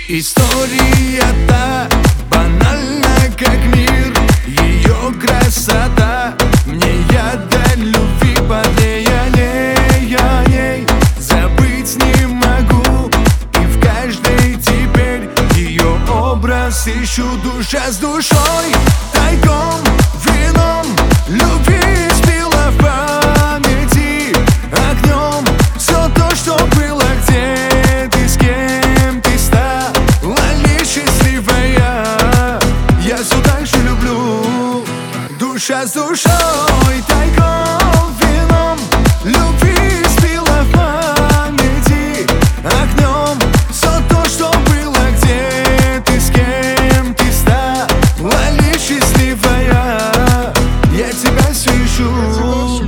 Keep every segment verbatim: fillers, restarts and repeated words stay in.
История та банальна, как мир. Ее красота мне яд от любви подлей. Я ней, я ней забыть не могу. И в каждой теперь ее образ ищу. Душа с душой, тайком, вином любви спила в памяти огнем. Все то, что было, где ты, с кем ты стала лишь счастливая. Я все так же люблю. Душа с душой, тайком, вином любви спила в памяти огнем. Все то, что было, где ты, с кем ты стала лишь счастливая. Я тебя все ищу.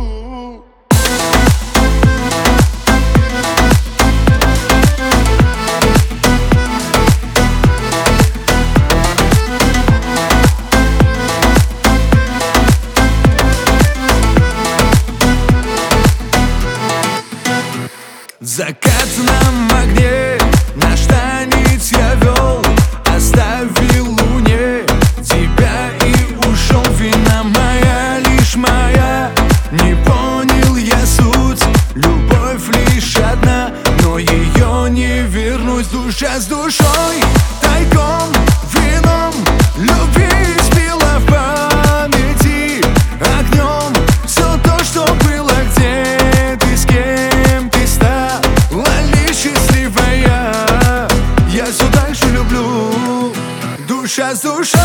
В закатном огне наш танец я вел, оставил луне тебя и ушел. Вина моя, лишь моя. Не понял я суть, любовь лишь одна, но ее не вернуть. Душа с душой, тайком, вином любви спила в памяти огнем. Все то, что было, где ты, с кем ты стала лишь счастливая. Я все так же люблю. Душа с душой.